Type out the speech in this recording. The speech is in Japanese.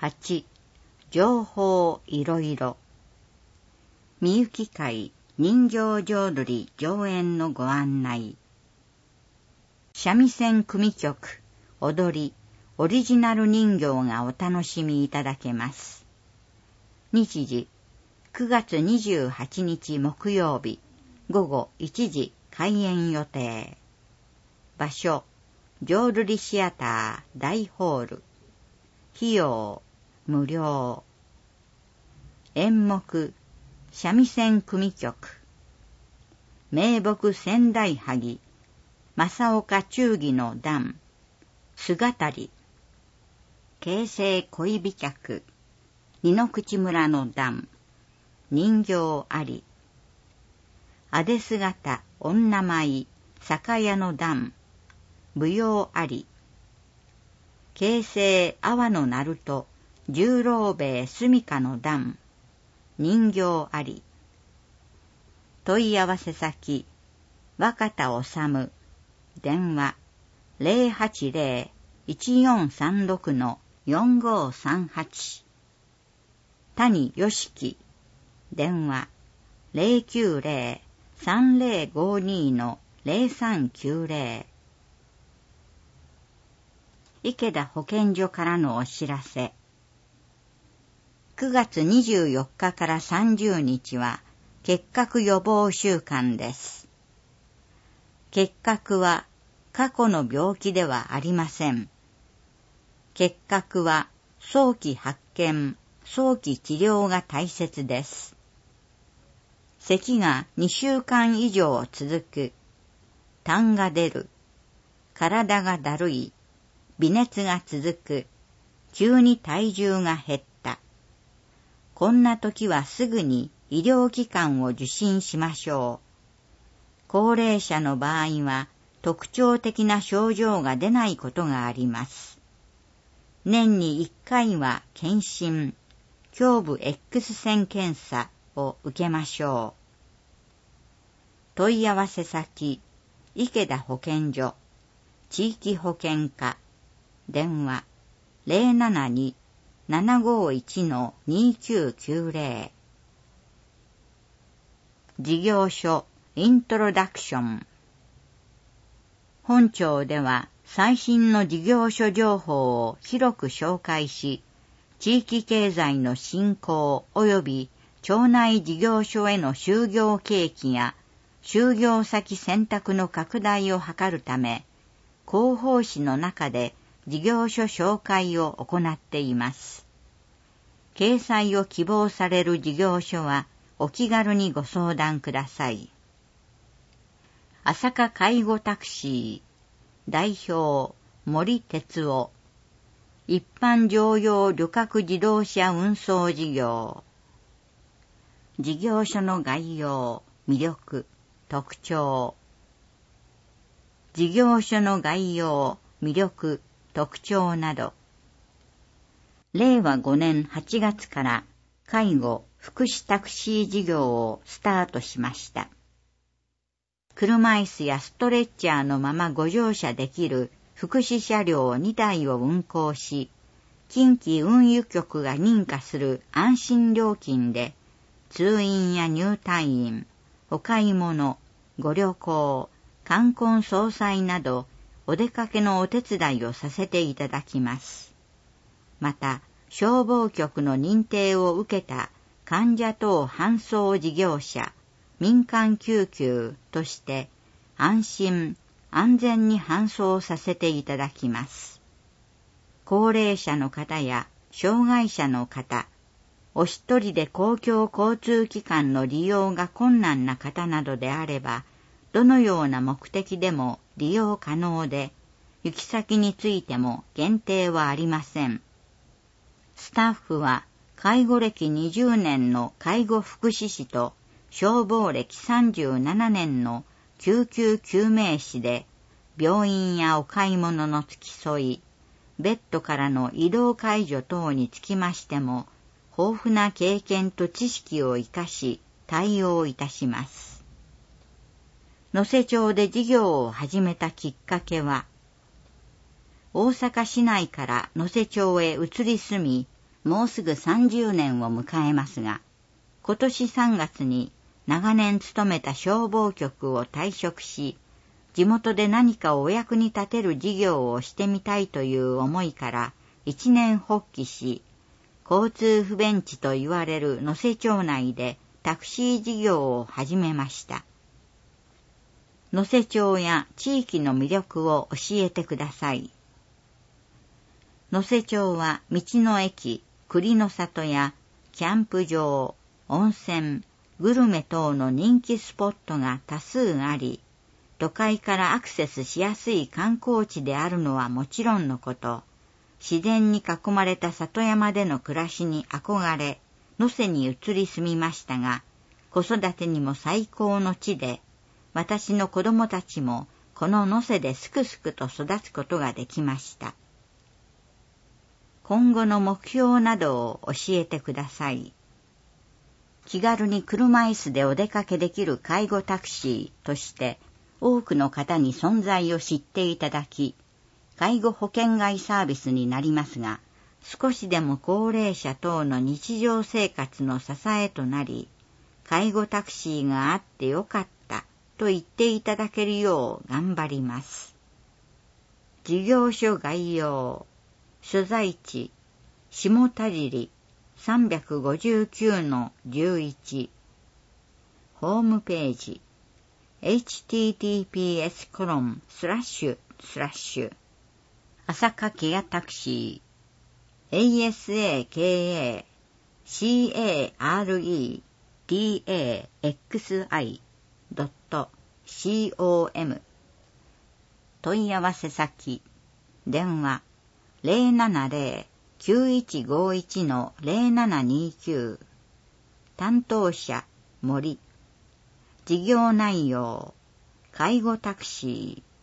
8、情報いろいろ。みゆき会人形浄瑠璃上演のご案内。三味線組曲、踊り、オリジナル人形がお楽しみいただけます。日時、9月28日木曜日、午後1時開演予定。場所、浄瑠璃シアター大ホール。費用、無料。演目、三味線組曲。名木仙台萩、正岡忠義の段、姿り。京成恋美客、二の口村の段、人形あり。あで姿女舞、酒屋の段、舞踊あり。京成阿波の鳴門、十郎兵衛住処の段、人形あり。問い合わせ先、若田治、電話、080-1436-4538。谷良樹、電話、090-3052-0390。池田保健所からのお知らせ。9月24日から30日は結核予防週間です。結核は過去の病気ではありません。結核は早期発見、早期治療が大切です。咳が2週間以上続く、痰が出る、体がだるい、微熱が続く、急に体重が減った。こんな時はすぐに医療機関を受診しましょう。高齢者の場合は特徴的な症状が出ないことがあります。年に1回は検診、胸部 X 線検査を受けましょう。問い合わせ先、池田保健所、地域保健課、電話072-751-2990。事業所イントロダクション。本庁では最新の事業所情報を広く紹介し、地域経済の振興及び町内事業所への就業契機や就業先選択の拡大を図るため、広報誌の中で事業所紹介を行っています。掲載を希望される事業所はお気軽にご相談ください。朝霞介護タクシー代表森哲夫、一般乗用旅客自動車運送事業。事業所の概要、魅力、特徴。事業所の概要、魅力、特徴など。令和5年8月から介護・福祉タクシー事業をスタートしました。車椅子やストレッチャーのままご乗車できる福祉車両2台を運行し、近畿運輸局が認可する安心料金で、通院や入退院、お買い物、ご旅行、冠婚葬祭など、お出かけのお手伝いをさせていただきます。また、消防局の認定を受けた患者等搬送事業者、民間救急として安心・安全に搬送させていただきます。高齢者の方や障害者の方、お一人で公共交通機関の利用が困難な方などであれば、どのような目的でも利用可能で、行き先についても限定はありません。スタッフは介護歴20年の介護福祉士と消防歴37年の救急救命士で、病院やお買い物の付き添い、ベッドからの移動介助等につきましても、豊富な経験と知識を生かし対応いたします。能勢町で事業を始めたきっかけは、大阪市内から能勢町へ移り住み、 もうすぐ30年を迎えますが、今年3月に長年勤めた消防局を退職し、地元で何かお役に立てる事業をしてみたいという思いから一念発起し、交通不便地と言われる能勢町内でタクシー事業を始めました。能勢町や地域の魅力を教えてください。能勢町は道の駅、栗の里やキャンプ場、温泉、グルメ等の人気スポットが多数あり、都会からアクセスしやすい観光地であるのはもちろんのこと、自然に囲まれた里山での暮らしに憧れ、能勢に移り住みましたが、子育てにも最高の地で、私の子供たちもこの能勢ですくすくと育つことができました。今後の目標などを教えてください。気軽に車椅子でお出かけできる介護タクシーとして多くの方に存在を知っていただき、介護保険外サービスになりますが、少しでも高齢者等の日常生活の支えとなり、介護タクシーがあってよかったと言っていただけるよう頑張ります。事業所概要、所在地、下田尻 359-11、ホームページ、https:// 朝霞ケアタクシー asakacaredaxi.com 問い合わせ先、電話 070-9151-0729 担当者、森。事業内容、介護タクシー